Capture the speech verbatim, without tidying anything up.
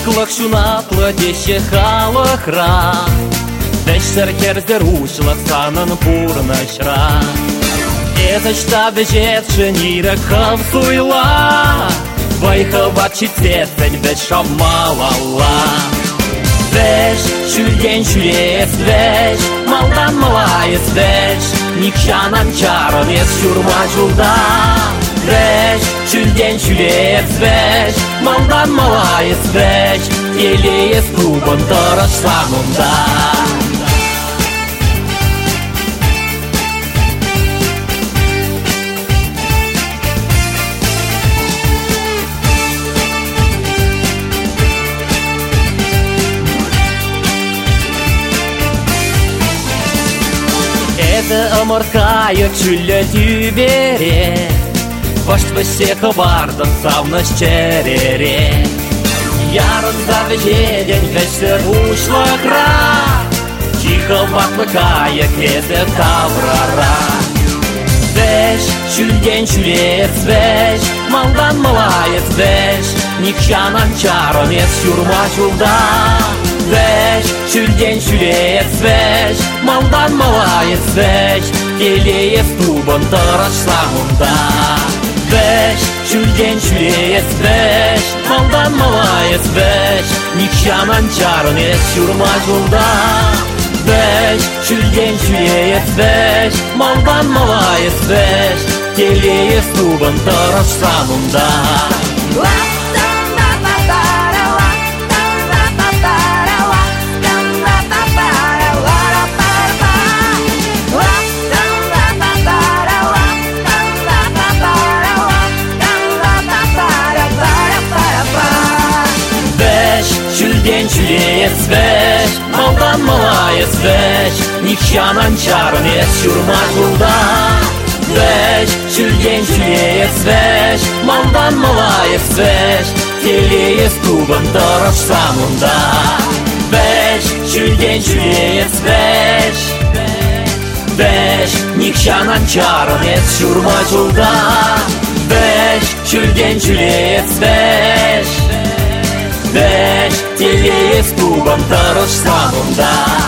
Сыклык шунатлы деше халықра, Дәштер керздер ушлық санын пурнышра. Это штаб жетші ниры қым суйла, Байқыват читесін бәш шамалала. Бәш, шүлден шүлес бәш, Малдан малайыз бәш, Никшанан чарын ес шурма жулда. Бәш, шүлден шүлес бәш, Малдан малайыз бәш, Елейіз клубын тұрыш сағында. Это омыркайы чүлі тюбере, Башт бішеқы бардын савныш черере. Ярындағы жеден вәшір ұшлықра, Тихо бақлықайы кезі таврара. Бәш, шүлден шүлес бәш, Малдан малайыз бәш, Никшанан чарын ес шурма жулда. Бәш, шүлден шүлес бәш, Малдан малайыз бәш, Елейіз тубын тұрыш сағында. Бәш, шүлден шүлес бәш, Малдан малайыз бәш, Никшанан чарын ес шурма жулда. Бәш, шүлден шүлес бәш, Малдан малайыз бәш, Елейіз тубын тұрыш сағында. Шүлден шүлес бәш, Малдан малайыз бәш, Никшанан чарын ес шурма жулда. Бәш, шүлден шүлес бәш, Малдан малайыз бәш, Елейіз тубын тұрыш сағында. Бәш, шүлден шүлес бәш, Бәш, Никшанан чарын ес шурма жулда. Бәш, шүлден шүлес бәш, Бәш, Елейіз тубын тұрыш сағында.